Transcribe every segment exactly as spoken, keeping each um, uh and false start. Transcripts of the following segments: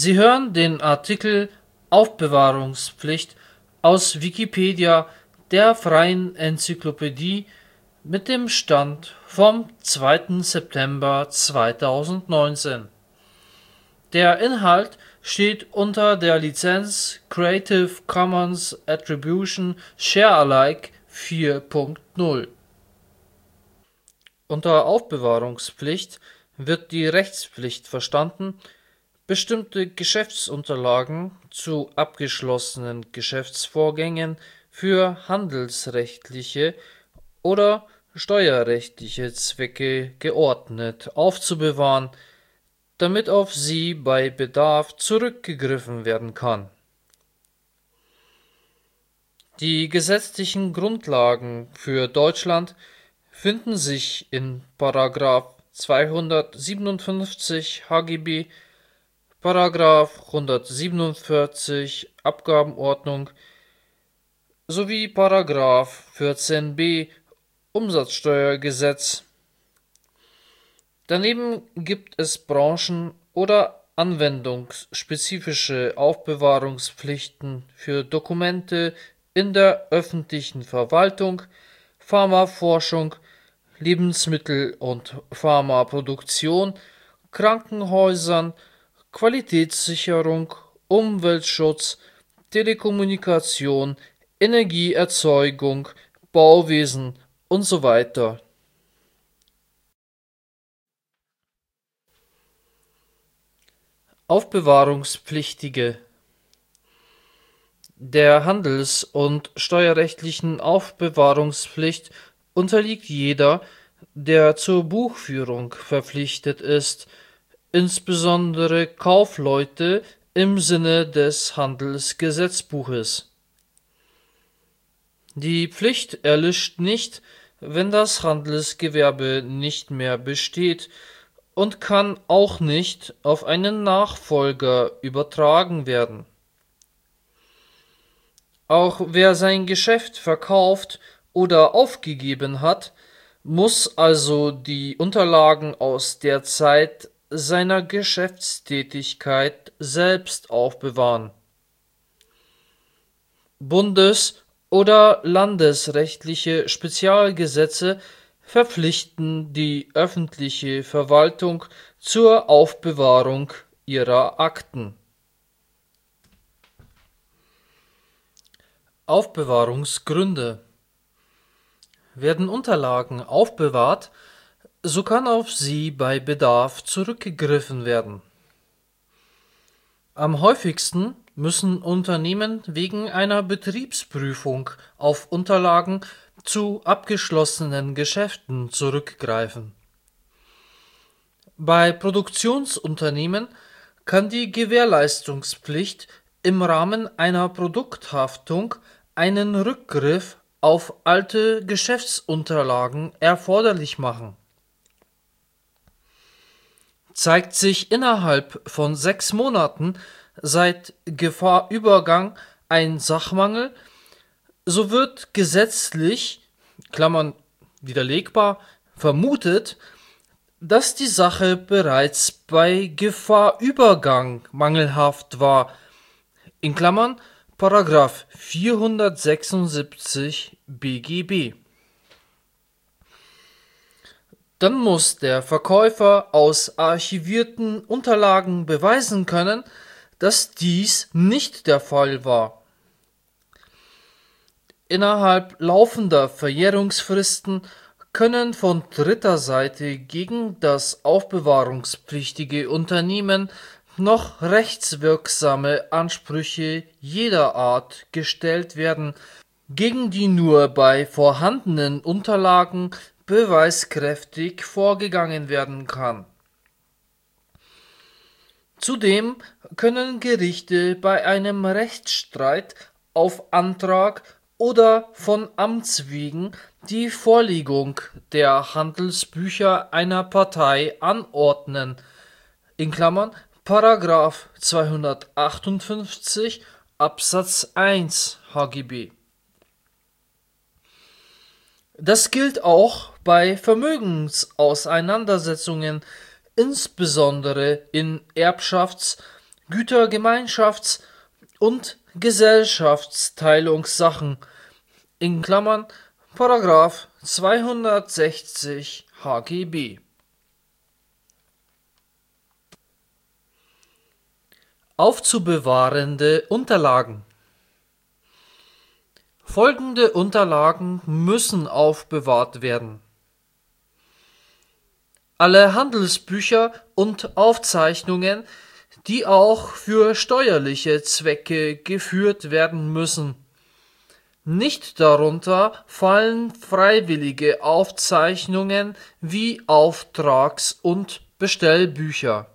Sie hören den Artikel Aufbewahrungspflicht, aus Wikipedia, der freien Enzyklopädie. Mit dem Stand vom zweiten September zweitausendneunzehn. Der Inhalt steht unter der Lizenz Creative Commons Attribution Share Alike vier Punkt null. Unter Aufbewahrungspflicht wird die Rechtspflicht verstanden, bestimmte Geschäftsunterlagen zu abgeschlossenen Geschäftsvorgängen für handelsrechtliche oder steuerrechtliche Zwecke geordnet aufzubewahren, damit auf sie bei Bedarf zurückgegriffen werden kann. Die gesetzlichen Grundlagen für Deutschland finden sich in Paragraph zweihundertsiebenundfünfzig HGB, Paragraph hundertsiebenundvierzig Abgabenordnung sowie Paragraph vierzehn b Umsatzsteuergesetz. Daneben gibt es branchen- oder anwendungsspezifische Aufbewahrungspflichten für Dokumente in der öffentlichen Verwaltung, Pharmaforschung, Lebensmittel- und Pharmaproduktion, Krankenhäusern, Qualitätssicherung, Umweltschutz, Telekommunikation, Energieerzeugung, Bauwesen und so weiter. Aufbewahrungspflichtige. Der handels- und steuerrechtlichen Aufbewahrungspflicht unterliegt jeder, der zur Buchführung verpflichtet ist, insbesondere Kaufleute im Sinne des Handelsgesetzbuches. Die Pflicht erlischt nicht, wenn das Handelsgewerbe nicht mehr besteht, und kann auch nicht auf einen Nachfolger übertragen werden. Auch wer sein Geschäft verkauft oder aufgegeben hat, muss also die Unterlagen aus der Zeit seiner Geschäftstätigkeit selbst aufbewahren. Bundes- oder landesrechtliche Spezialgesetze verpflichten die öffentliche Verwaltung zur Aufbewahrung ihrer Akten. Aufbewahrungsgründe. Werden Unterlagen aufbewahrt, so kann auf sie bei Bedarf zurückgegriffen werden. Am häufigsten müssen Unternehmen wegen einer Betriebsprüfung auf Unterlagen zu abgeschlossenen Geschäften zurückgreifen. Bei Produktionsunternehmen kann die Gewährleistungspflicht im Rahmen einer Produkthaftung einen Rückgriff auf alte Geschäftsunterlagen erforderlich machen. Zeigt sich innerhalb von sechs Monaten seit Gefahrübergang ein Sachmangel, so wird gesetzlich (Klammern widerlegbar) vermutet, dass die Sache bereits bei Gefahrübergang mangelhaft war (in Klammern Paragraph vierhundertsechsundsiebzig B G B). Dann muss der Verkäufer aus archivierten Unterlagen beweisen können, dass dies nicht der Fall war. Innerhalb laufender Verjährungsfristen können von dritter Seite gegen das aufbewahrungspflichtige Unternehmen noch rechtswirksame Ansprüche jeder Art gestellt werden, gegen die nur bei vorhandenen Unterlagen beweiskräftig vorgegangen werden kann. Zudem können Gerichte bei einem Rechtsstreit auf Antrag oder von Amts wegen die Vorlegung der Handelsbücher einer Partei anordnen (in Klammern Paragraph zweihundertachtundfünfzig Absatz eins HGB). Das gilt auch bei Vermögensauseinandersetzungen, insbesondere in Erbschafts-, Gütergemeinschafts- und Gesellschaftsteilungssachen in Klammern Paragraph zweihundertsechzig H G B. Aufzubewahrende Unterlagen. Folgende Unterlagen müssen aufbewahrt werden: alle Handelsbücher und Aufzeichnungen, die auch für steuerliche Zwecke geführt werden müssen. Nicht darunter fallen freiwillige Aufzeichnungen wie Auftrags- und Bestellbücher.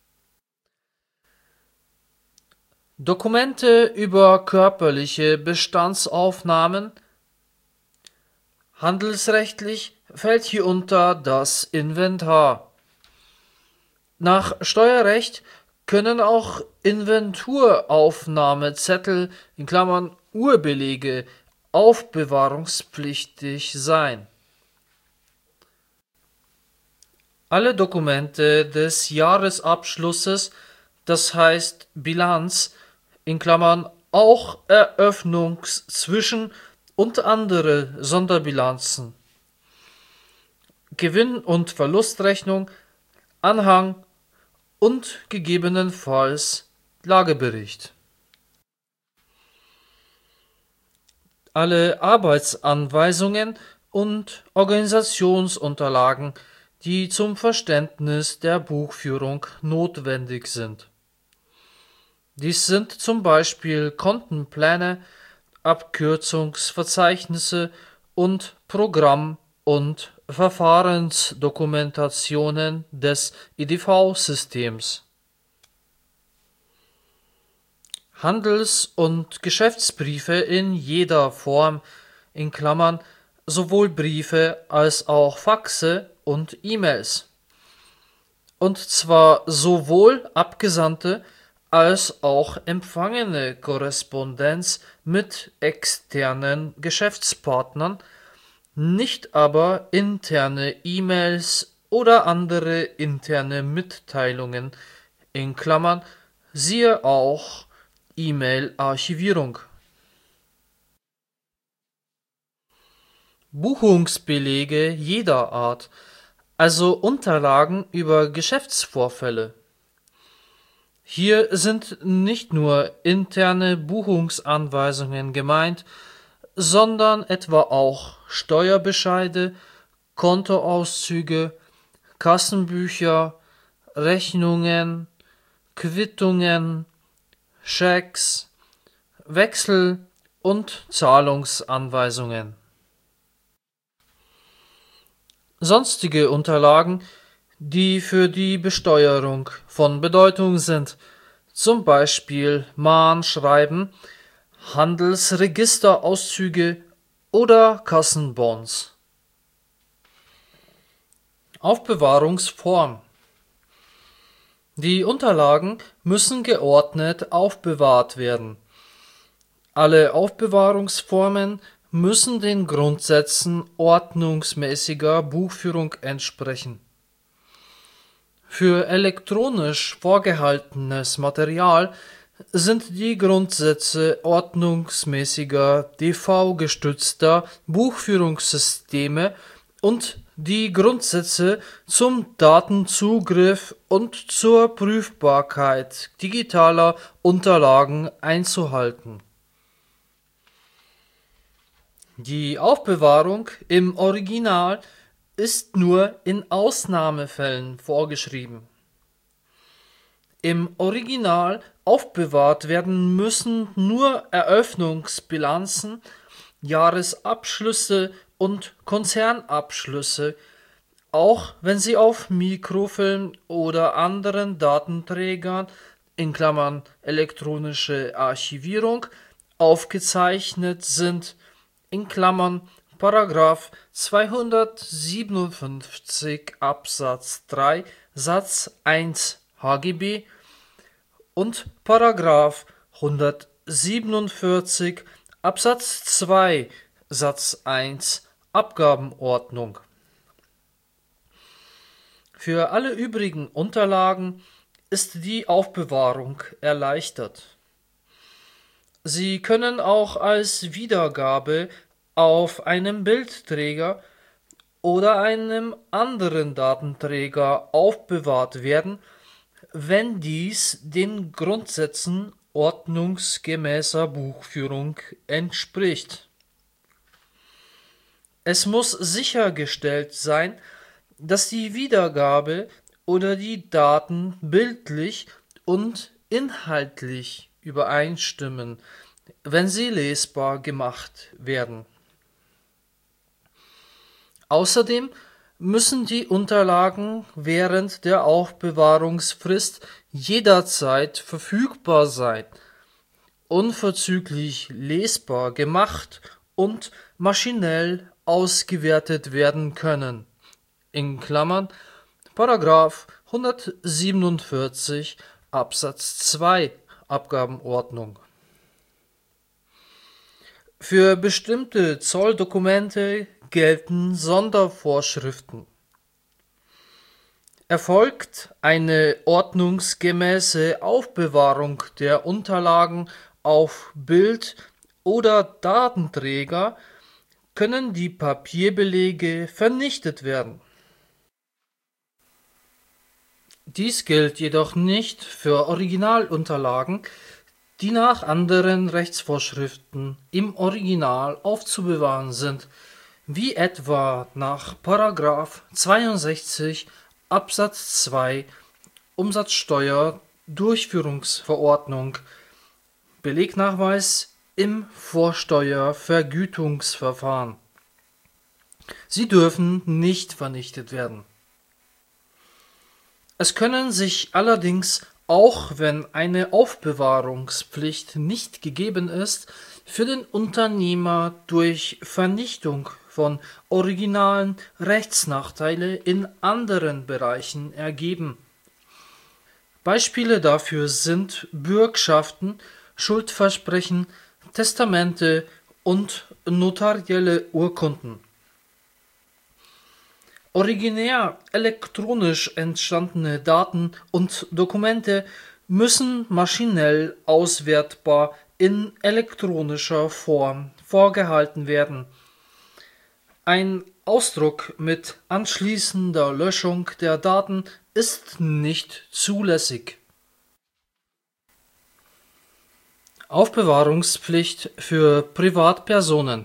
Dokumente über körperliche Bestandsaufnahmen. Handelsrechtlich fällt hierunter das Inventar. Nach Steuerrecht können auch Inventuraufnahmezettel in Klammern Urbelege aufbewahrungspflichtig sein. Alle Dokumente des Jahresabschlusses, das heißt Bilanz, in Klammern auch Eröffnungs-, Zwischen- und andere Sonderbilanzen, Gewinn- und Verlustrechnung, Anhang und gegebenenfalls Lagebericht. Alle Arbeitsanweisungen und Organisationsunterlagen, die zum Verständnis der Buchführung notwendig sind. Dies sind zum Beispiel Kontenpläne, Abkürzungsverzeichnisse und Programm- und Verfahrensdokumentationen des E D V-Systems. Handels- und Geschäftsbriefe in jeder Form, in Klammern sowohl Briefe als auch Faxe und E-Mails. Und zwar sowohl abgesandte als auch empfangene Korrespondenz mit externen Geschäftspartnern, nicht aber interne E-Mails oder andere interne Mitteilungen, in Klammern siehe auch E-Mail-Archivierung. Buchungsbelege jeder Art, also Unterlagen über Geschäftsvorfälle. Hier sind nicht nur interne Buchungsanweisungen gemeint, sondern etwa auch Steuerbescheide, Kontoauszüge, Kassenbücher, Rechnungen, Quittungen, Schecks, Wechsel- und Zahlungsanweisungen. Sonstige Unterlagen, die für die Besteuerung von Bedeutung sind, zum Beispiel Mahnschreiben, Handelsregisterauszüge oder Kassenbons. Aufbewahrungsform. Die Unterlagen müssen geordnet aufbewahrt werden. Alle Aufbewahrungsformen müssen den Grundsätzen ordnungsmäßiger Buchführung entsprechen. Für elektronisch vorgehaltenes Material sind die Grundsätze ordnungsmäßiger D V-gestützter Buchführungssysteme und die Grundsätze zum Datenzugriff und zur Prüfbarkeit digitaler Unterlagen einzuhalten. Die Aufbewahrung im Original ist nur in Ausnahmefällen vorgeschrieben. Im Original aufbewahrt werden müssen nur Eröffnungsbilanzen, Jahresabschlüsse und Konzernabschlüsse, auch wenn sie auf Mikrofilm oder anderen Datenträgern in Klammern elektronische Archivierung aufgezeichnet sind, in Klammern Paragraph zweihundertsiebenundfünfzig Absatz drei Satz eins H G B und Paragraph hundertsiebenundvierzig Absatz zwei Satz eins Abgabenordnung. Für alle übrigen Unterlagen ist die Aufbewahrung erleichtert. Sie können auch als Wiedergabe auf einem Bildträger oder einem anderen Datenträger aufbewahrt werden, wenn dies den Grundsätzen ordnungsgemäßer Buchführung entspricht. Es muss sichergestellt sein, dass die Wiedergabe oder die Daten bildlich und inhaltlich übereinstimmen, wenn sie lesbar gemacht werden. Außerdem müssen die Unterlagen während der Aufbewahrungsfrist jederzeit verfügbar sein, unverzüglich lesbar gemacht und maschinell ausgewertet werden können. In Klammern Paragraph hundertsiebenundvierzig Absatz zwei Abgabenordnung. Für bestimmte Zolldokumente gelten Sondervorschriften. Erfolgt eine ordnungsgemäße Aufbewahrung der Unterlagen auf Bild- oder Datenträger, können die Papierbelege vernichtet werden. Dies gilt jedoch nicht für Originalunterlagen, die nach anderen Rechtsvorschriften im Original aufzubewahren sind, wie etwa nach Paragraph zweiundsechzig Absatz zwei Umsatzsteuer-Durchführungsverordnung, Belegnachweis im Vorsteuervergütungsverfahren. Sie dürfen nicht vernichtet werden. Es können sich allerdings, auch wenn eine Aufbewahrungspflicht nicht gegeben ist, für den Unternehmer durch Vernichtung von Originalen Rechtsnachteile in anderen Bereichen ergeben. Beispiele dafür sind Bürgschaften, Schuldversprechen, Testamente und notarielle Urkunden. Originär elektronisch entstandene Daten und Dokumente müssen maschinell auswertbar in elektronischer Form vorgehalten werden. Ein Ausdruck mit anschließender Löschung der Daten ist nicht zulässig. Aufbewahrungspflicht für Privatpersonen.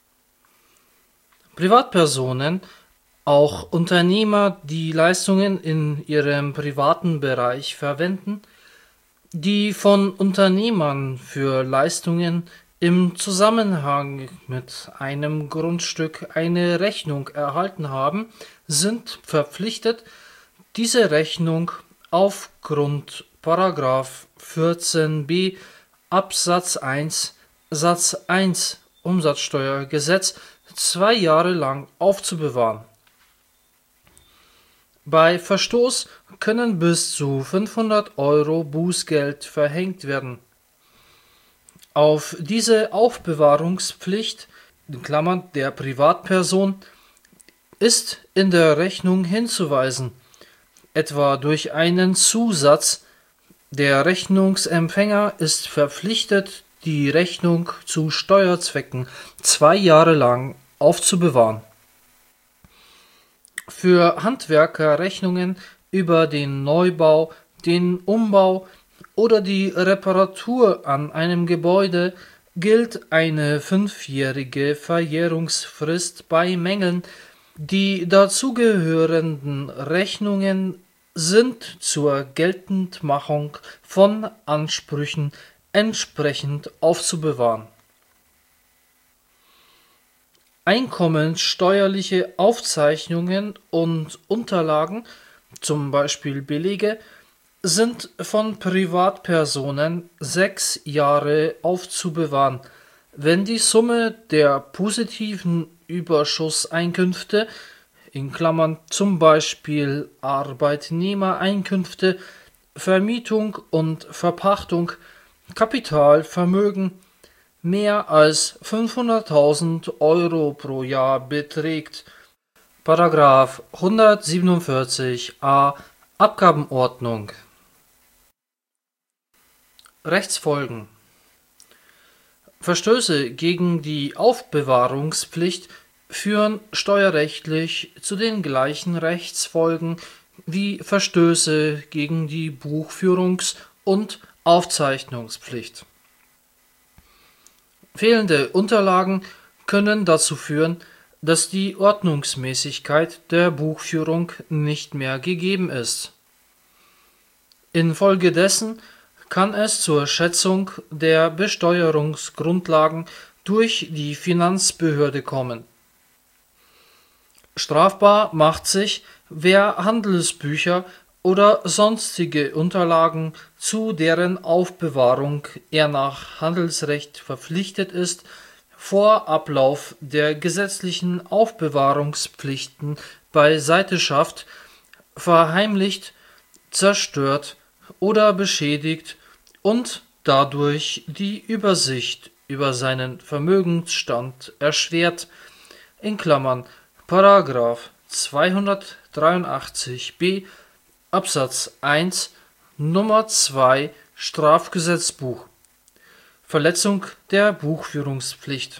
Privatpersonen, auch Unternehmer, die Leistungen in ihrem privaten Bereich verwenden, die von Unternehmern für Leistungen im Zusammenhang mit einem Grundstück eine Rechnung erhalten haben, sind verpflichtet, diese Rechnung aufgrund Paragraph vierzehn b Absatz eins Satz eins Umsatzsteuergesetz zwei Jahre lang aufzubewahren. Bei Verstoß können bis zu fünfhundert Euro Bußgeld verhängt werden. Auf diese Aufbewahrungspflicht in Klammern der Privatperson ist in der Rechnung hinzuweisen, etwa durch einen Zusatz. Der Rechnungsempfänger ist verpflichtet, die Rechnung zu Steuerzwecken zwei Jahre lang aufzubewahren. Für Handwerkerrechnungen über den Neubau, den Umbau oder die Reparatur an einem Gebäude gilt eine fünfjährige Verjährungsfrist bei Mängeln. Die dazugehörenden Rechnungen sind zur Geltendmachung von Ansprüchen entsprechend aufzubewahren. Einkommenssteuerliche Aufzeichnungen und Unterlagen, zum Beispiel Belege, sind von Privatpersonen sechs Jahre aufzubewahren, wenn die Summe der positiven Überschusseinkünfte, in Klammern zum Beispiel Arbeitnehmereinkünfte, Vermietung und Verpachtung, Kapitalvermögen, mehr als fünfhunderttausend Euro pro Jahr beträgt. Paragraph hundertsiebenundvierzig a Abgabenordnung. Rechtsfolgen. Verstöße gegen die Aufbewahrungspflicht führen steuerrechtlich zu den gleichen Rechtsfolgen wie Verstöße gegen die Buchführungs- und Aufzeichnungspflicht. Fehlende Unterlagen können dazu führen, dass die Ordnungsmäßigkeit der Buchführung nicht mehr gegeben ist. Infolgedessen kann es zur Schätzung der Besteuerungsgrundlagen durch die Finanzbehörde kommen. Strafbar macht sich, wer Handelsbücher oder sonstige Unterlagen, zu deren Aufbewahrung er nach Handelsrecht verpflichtet ist, vor Ablauf der gesetzlichen Aufbewahrungspflichten beiseite schafft, verheimlicht, zerstört oder beschädigt und dadurch die Übersicht über seinen Vermögensstand erschwert, in Klammern Paragraph zweihundertdreiundachtzig b Absatz eins Nummer zwei Strafgesetzbuch. Verletzung der Buchführungspflicht.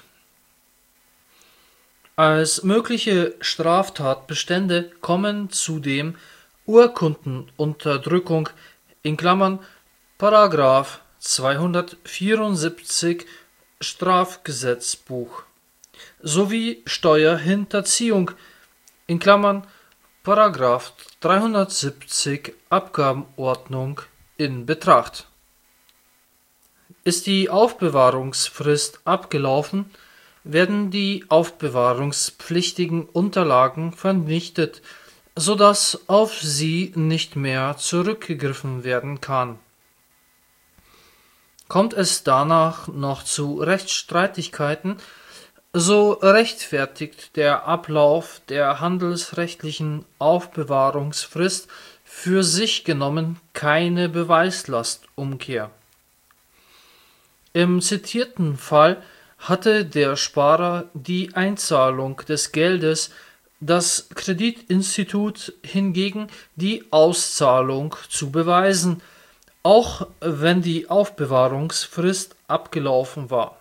Als mögliche Straftatbestände kommen zudem Urkundenunterdrückung in Klammern Paragraph zweihundertvierundsiebzig Strafgesetzbuch sowie Steuerhinterziehung in Klammern Paragraph dreihundertsiebzig Abgabenordnung in Betracht. Ist die Aufbewahrungsfrist abgelaufen, werden die aufbewahrungspflichtigen Unterlagen vernichtet, sodass auf sie nicht mehr zurückgegriffen werden kann. Kommt es danach noch zu Rechtsstreitigkeiten, so rechtfertigt der Ablauf der handelsrechtlichen Aufbewahrungsfrist für sich genommen keine Beweislastumkehr. Im zitierten Fall hatte der Sparer die Einzahlung des Geldes, das Kreditinstitut hingegen die Auszahlung zu beweisen, auch wenn die Aufbewahrungsfrist abgelaufen war.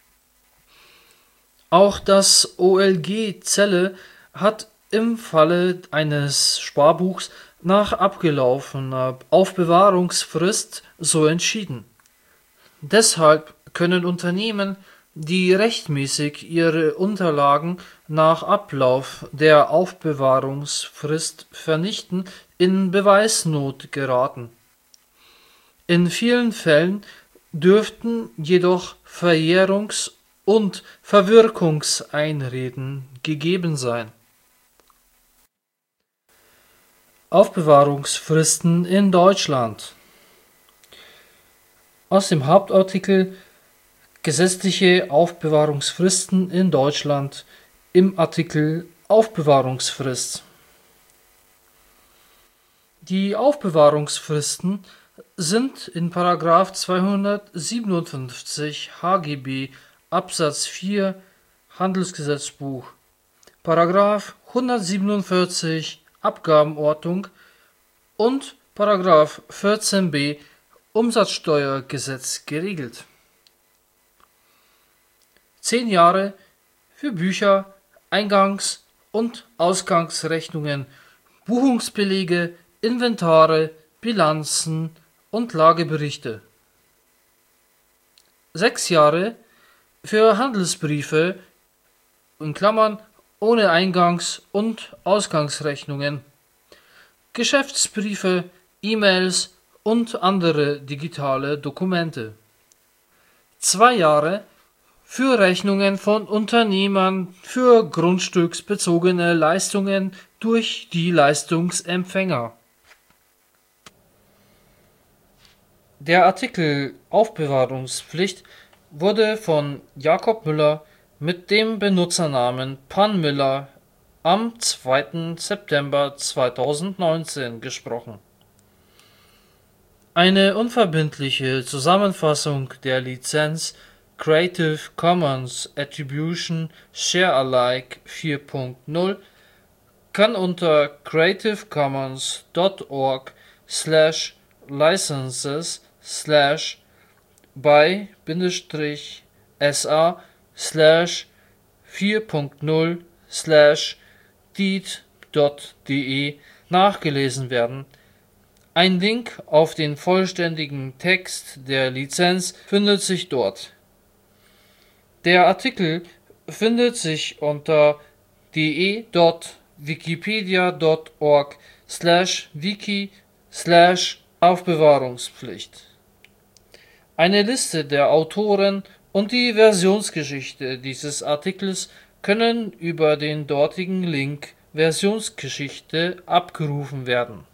Auch das O L G Celle hat im Falle eines Sparbuchs nach abgelaufener Aufbewahrungsfrist so entschieden. Deshalb können Unternehmen, die rechtmäßig ihre Unterlagen nach Ablauf der Aufbewahrungsfrist vernichten, in Beweisnot geraten. In vielen Fällen dürften jedoch Verjährungs- und Verwirkungseinreden gegeben sein. Aufbewahrungsfristen in Deutschland. Aus dem Hauptartikel Gesetzliche Aufbewahrungsfristen in Deutschland im Artikel Aufbewahrungsfrist. Die Aufbewahrungsfristen sind in Paragraph zweihundertsiebenundfünfzig H G B Absatz vier Handelsgesetzbuch, Paragraph hundertsiebenundvierzig Abgabenordnung und Paragraph vierzehn b Umsatzsteuergesetz geregelt. Zehn Jahre für Bücher, Eingangs- und Ausgangsrechnungen, Buchungsbelege, Inventare, Bilanzen und Lageberichte. Sechs Jahre für Handelsbriefe in Klammern ohne Eingangs- und Ausgangsrechnungen, Geschäftsbriefe, E-Mails und andere digitale Dokumente. Zwei Jahre für Rechnungen von Unternehmern für grundstücksbezogene Leistungen durch die Leistungsempfänger. Der Artikel Aufbewahrungspflicht wurde von Jakob Müller mit dem Benutzernamen panmüller am zweiten September zweitausendneunzehn gesprochen. Eine unverbindliche Zusammenfassung der Lizenz Creative Commons Attribution Share Alike vier Punkt null kann unter creative commons punkt org slash licenses slash bei-sa slash vier Punkt null slash deet.de nachgelesen werden. Ein Link auf den vollständigen Text der Lizenz findet sich dort. Der Artikel findet sich unter de.wikipedia.org slash wiki slash Aufbewahrungspflicht. Eine Liste der Autoren und die Versionsgeschichte dieses Artikels können über den dortigen Link Versionsgeschichte abgerufen werden.